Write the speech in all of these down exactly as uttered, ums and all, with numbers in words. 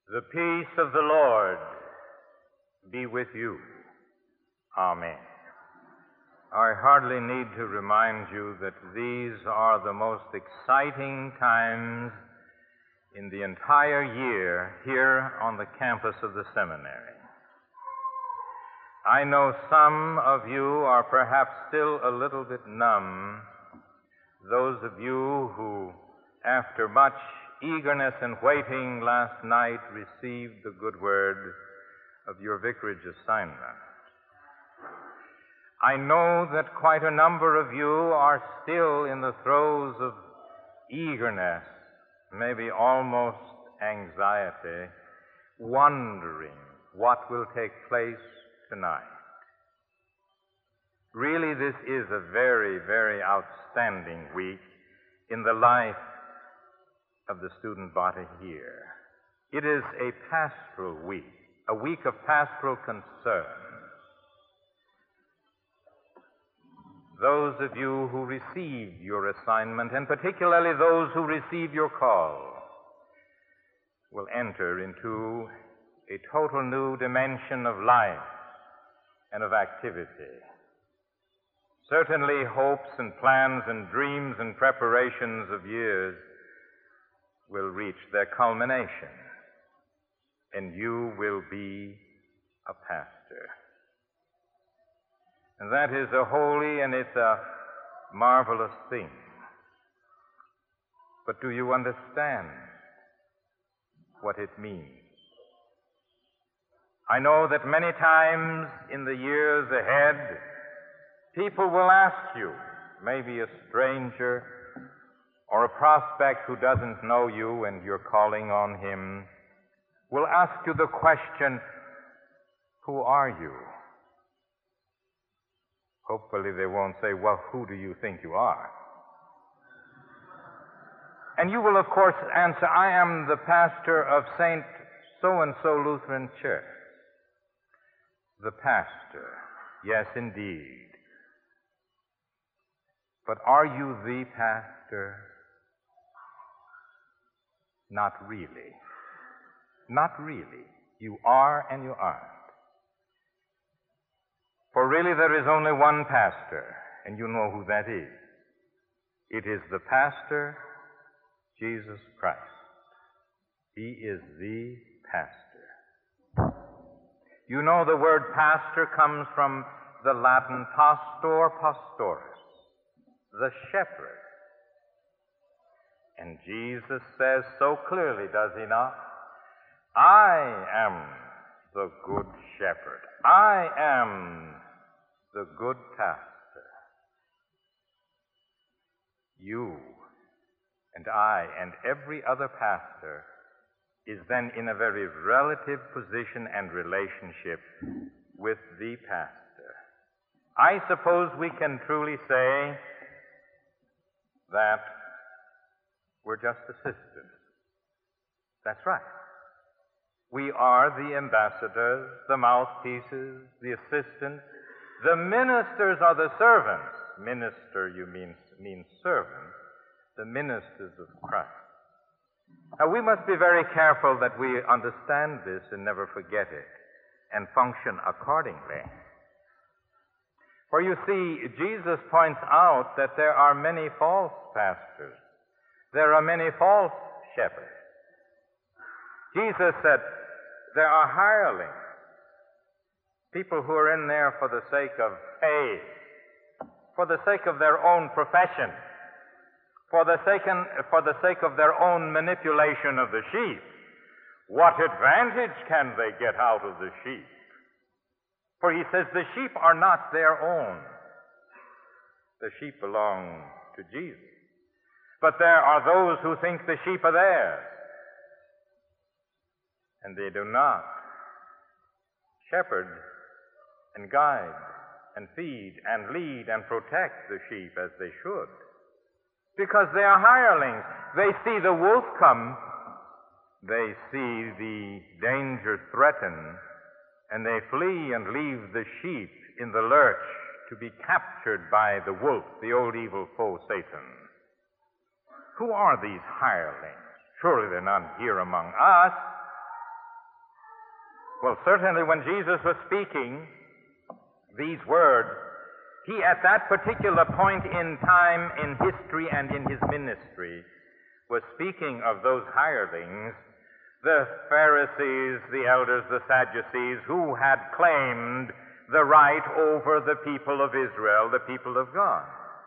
The peace of the Lord be with you. Amen. I hardly need to remind you that these are the most exciting times in the entire year here on the campus of the seminary. I know some of you are perhaps still a little bit numb, those of you who, after much eagerness and waiting last night, received the good word of your vicarage assignment. I know that quite a number of you are still in the throes of eagerness, maybe almost anxiety, wondering what will take place tonight. Really, this is a very, very outstanding week in the life of the student body here. It is a pastoral week, a week of pastoral concern. Those of you who received your assignment, and particularly those who received your call, will enter into a total new dimension of life and of activity. Certainly, hopes and plans and dreams and preparations of years will reach their culmination, and you will be a pastor. And that is a holy and it's a marvelous thing. But do you understand what it means? I know that many times in the years ahead, people will ask you, maybe a stranger or a prospect who doesn't know you and you're calling on him, will ask you the question, who are you? Hopefully they won't say, well, who do you think you are? And you will, of course, answer, I am the pastor of Saint So-and-so Lutheran Church. The pastor, yes, indeed. But are you the pastor? Not really. Not really. You are and you aren't. For really there is only one pastor, and you know who that is. It is the pastor, Jesus Christ. He is the pastor. You know the word pastor comes from the Latin pastor pastoris, the shepherd. And Jesus says so clearly, does he not? I am the good shepherd. I am the good pastor. You and I and every other pastor is then in a very relative position and relationship with the pastor. I suppose we can truly say that we're just assistants. That's right. We are the ambassadors, the mouthpieces, the assistants. The ministers are the servants. Minister, you mean, mean servant. The ministers of Christ. Now, we must be very careful that we understand this and never forget it and function accordingly. For you see, Jesus points out that there are many false pastors. There are many false shepherds. Jesus said there are hirelings, people who are in there for the sake of pay, for the sake of their own profession, for the sake, for the sake of their own manipulation of the sheep. What advantage can they get out of the sheep? For he says the sheep are not their own. The sheep belong to Jesus. But there are those who think the sheep are theirs. And they do not shepherd and guide and feed and lead and protect the sheep as they should. Because they are hirelings. They see the wolf come. They see the danger threaten. And they flee and leave the sheep in the lurch to be captured by the wolf, the old evil foe, Satan. Who are these hirelings? Surely they're not here among us. Well, certainly when Jesus was speaking these words, he at that particular point in time in history and in his ministry was speaking of those hirelings, the Pharisees, the elders, the Sadducees, who had claimed the right over the people of Israel, the people of God.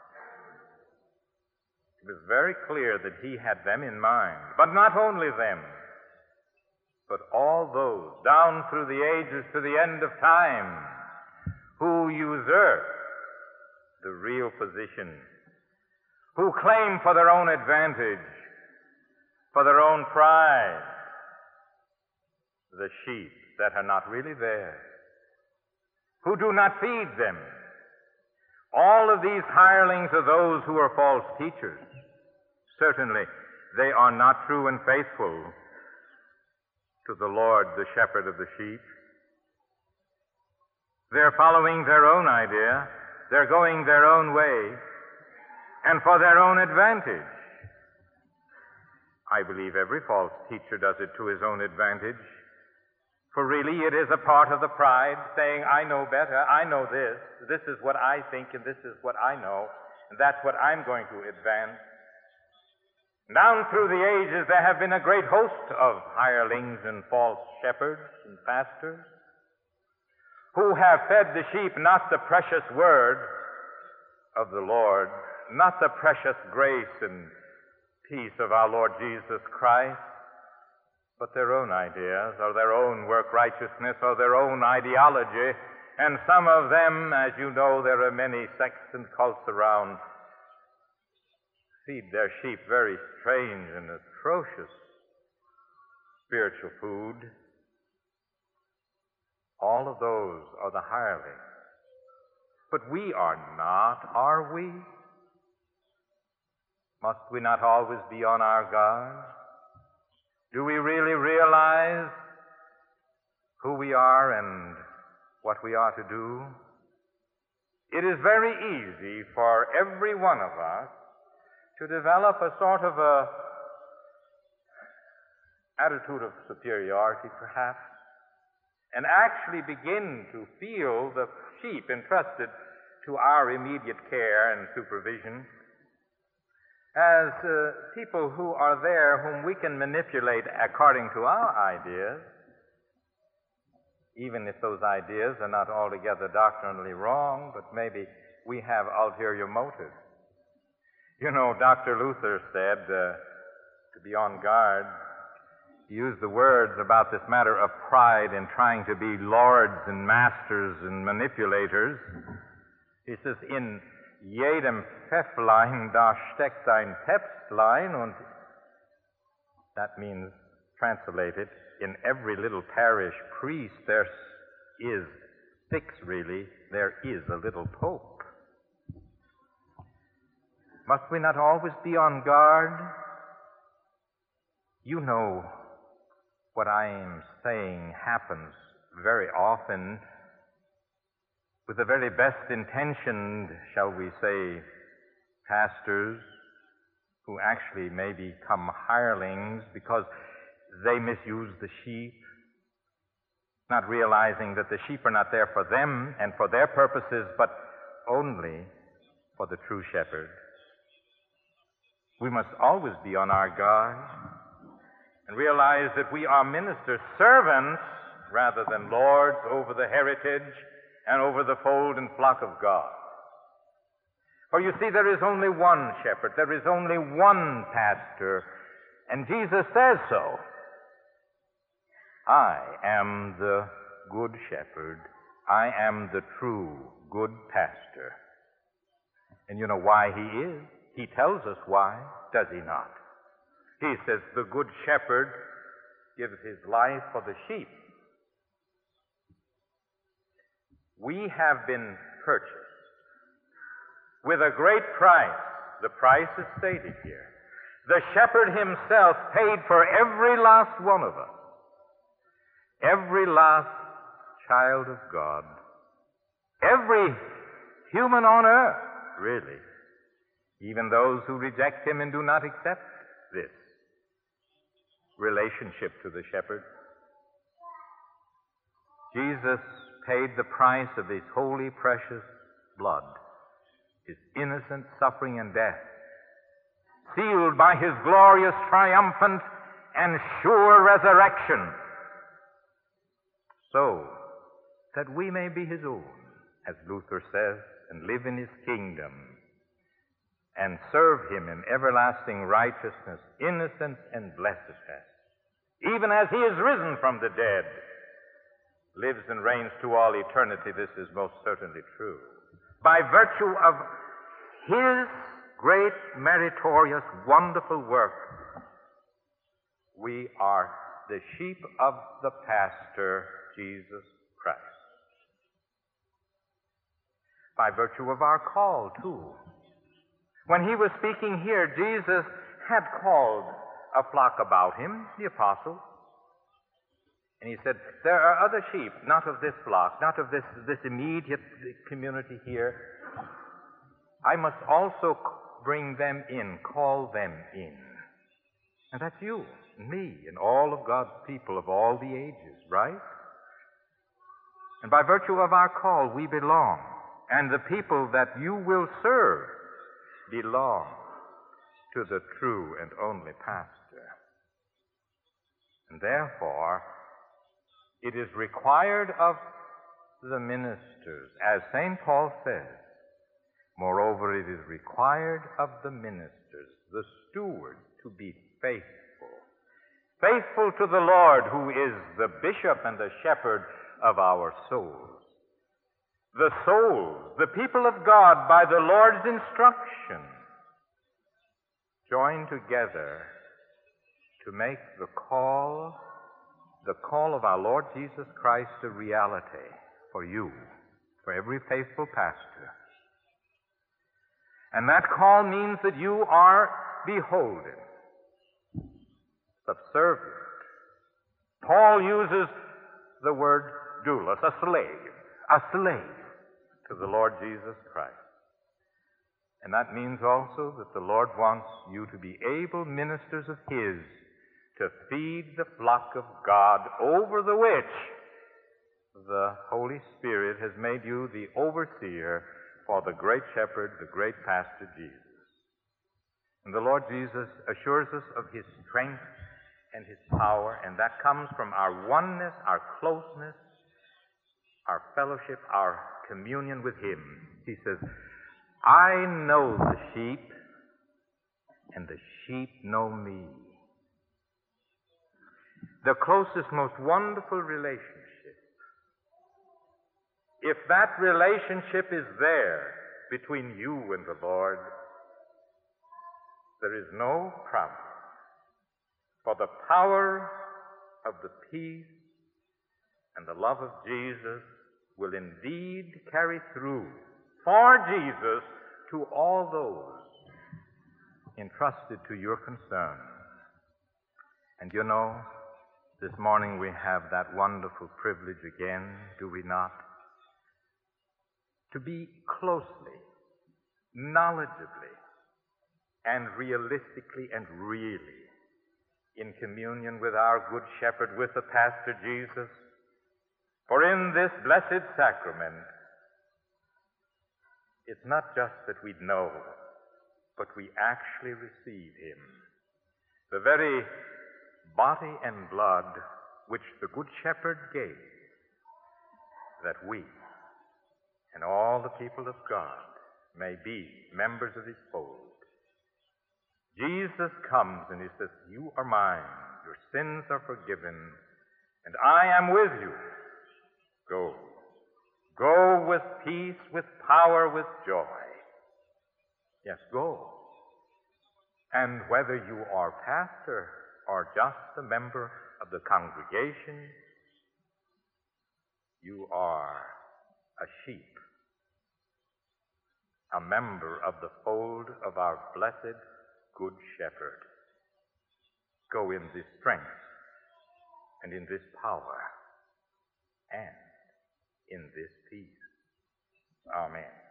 It was very clear that he had them in mind. But not only them, but all those down through the ages to the end of time who usurp the real position, who claim for their own advantage, for their own pride, the sheep that are not really there, who do not feed them. All of these hirelings are those who are false teachers. Certainly, they are not true and faithful to the Lord, the shepherd of the sheep. They're following their own idea. They're going their own way, and for their own advantage. I believe every false teacher does it to his own advantage. For really it is a part of the pride, saying, I know better, I know this, this is what I think, and this is what I know, and that's what I'm going to advance. Down through the ages there have been a great host of hirelings and false shepherds and pastors who have fed the sheep not the precious word of the Lord, not the precious grace and peace of our Lord Jesus Christ, but their own ideas, or their own work righteousness, or their own ideology. And some of them, as you know, there are many sects and cults around, feed their sheep very strange and atrocious spiritual food. All of those are the hirelings. But we are not, are we? Must we not always be on our guard? Do we really realize who we are and what we are to do? It is very easy for every one of us to develop a sort of a attitude of superiority, perhaps, and actually begin to feel the sheep entrusted to our immediate care and supervision as uh, people who are there whom we can manipulate according to our ideas, even if those ideas are not altogether doctrinally wrong, but maybe we have ulterior motives. You know, Doctor Luther said uh, to be on guard. He used the words about this matter of pride in trying to be lords and masters and manipulators. He says, in jedem Pfäfflein da steckt ein Päpstlein, und that means, translated, in every little parish priest there is, six really, there is a little pope. Must we not always be on guard? You know what I am saying happens very often with the very best intentioned, shall we say, pastors who actually may become hirelings because they misuse the sheep, not realizing that the sheep are not there for them and for their purposes, but only for the true shepherd. We must always be on our guard and realize that we are ministers, servants, rather than lords over the heritage and over the fold and flock of God. For you see, there is only one shepherd, there is only one pastor, and Jesus says so. I am the good shepherd. I am the true good pastor. And you know why he is? He tells us why, does he not? He says the good shepherd gives his life for the sheep. We have been purchased with a great price. The price is stated here. The shepherd himself paid for every last one of us. Every last child of God. Every human on earth, really. Even those who reject him and do not accept this relationship to the shepherd. Jesus paid the price of his holy, precious blood, his innocent suffering and death, sealed by his glorious, triumphant, and sure resurrection, so that we may be his own, as Luther says, and live in his kingdom, and serve him in everlasting righteousness, innocence, and blessedness, even as he is risen from the dead, lives and reigns to all eternity. This is most certainly true. By virtue of his great, meritorious, wonderful work, we are the sheep of the pastor, Jesus Christ. By virtue of our call, too. When he was speaking here, Jesus had called a flock about him, the apostles. And he said, there are other sheep, not of this flock, not of this, this immediate community here. I must also bring them in, call them in. And that's you, and me, and all of God's people of all the ages, right? And by virtue of our call, we belong. And the people that you will serve belong to the true and only pastor. And therefore, it is required of the ministers, as Saint Paul says. Moreover, it is required of the ministers, the stewards, to be faithful. Faithful to the Lord, who is the bishop and the shepherd of our souls. The souls, the people of God, by the Lord's instruction, join together to make the call, the call of our Lord Jesus Christ a reality for you, for every faithful pastor. And that call means that you are beholden, subservient. Paul uses the word doulos, a slave, a slave to the Lord Jesus Christ. And that means also that the Lord wants you to be able ministers of his, to feed the flock of God, over the which the Holy Spirit has made you the overseer for the great shepherd, the great pastor, Jesus. And the Lord Jesus assures us of his strength and his power, and that comes from our oneness, our closeness, our fellowship, our communion with him. He says, I know the sheep, and the sheep know me. The closest, most wonderful relationship. If that relationship is there between you and the Lord, there is no problem. For the power of the peace and the love of Jesus will indeed carry through for Jesus to all those entrusted to your concern. And you know, this morning we have that wonderful privilege again, do we not? To be closely, knowledgeably, and realistically and really in communion with our Good Shepherd, with the Pastor Jesus. For in this blessed sacrament, it's not just that we know, but we actually receive him. The very body and blood which the Good Shepherd gave, that we and all the people of God may be members of his fold. Jesus comes and he says, you are mine, your sins are forgiven, and I am with you. Go. Go with peace, with power, with joy. Yes, go. And whether you are pastor or just a member of the congregation, you are a sheep, a member of the fold of our blessed Good Shepherd. Go in this strength and in this power and in this peace. Amen.